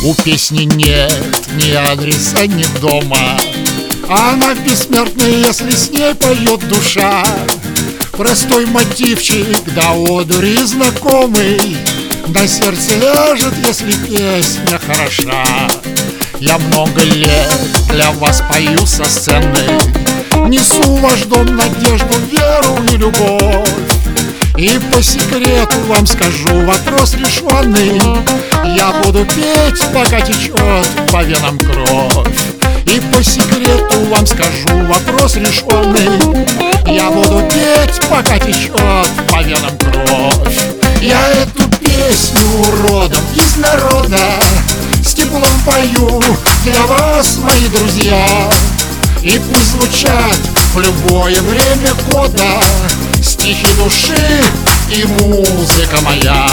У песни нет ни адреса, ни дома, она бессмертная, если с ней поет душа. Простой мотивчик, да одури знакомый, на сердце ляжет, если песня хороша. Я много лет для вас пою со сцены, несу в ваш дом надежду, веру и любовь. И по секрету вам скажу вопрос решенный: я буду петь, пока течет по венам кровь. И по секрету вам скажу вопрос решенный: я буду петь, пока течет по венам кровь. Я эту песню родом из народа с теплом пою для вас, мои друзья. И пусть звучат в любое время года стихи души и музыка моя.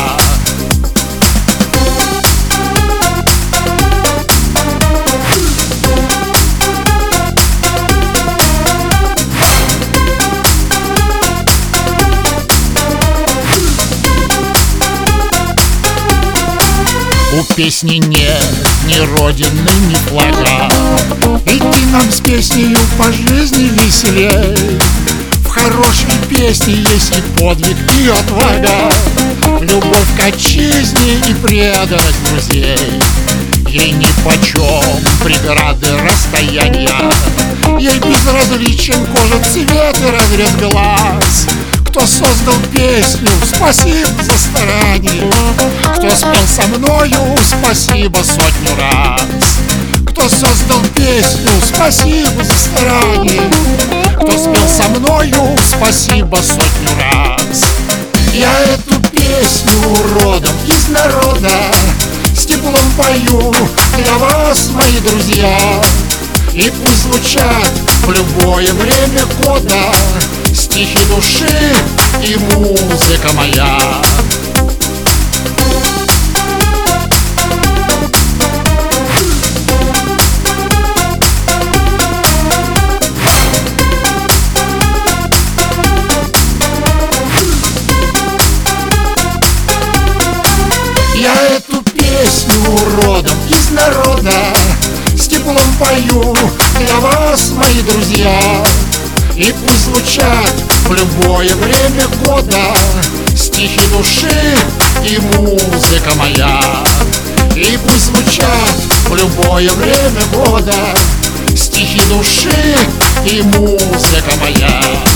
У песни нет ни родины, ни флага, идти нам с песнею по жизни веселей. В хорошей песне есть и подвиг, и отвага, любовь к отчизне и преданность друзей. Ей нипочем преграды расстояния, ей безразличен кожа, цвет и разрез глаз. Кто создал песню, спасибо за старание. Кто спел со мною, спасибо сотню раз. Кто создал песню, спасибо за старание. Кто спел со мною, спасибо сотню раз. Я эту песню родом из народа с теплом пою для вас, мои друзья. И пусть звучат в любое время года стихи души и музыка моя. Я эту песню родом из народа с теплом пою для вас, мои друзья. И пусть звучат в любое время года стихи души и музыка моя. И пусть звучат в любое время года стихи души и музыка моя.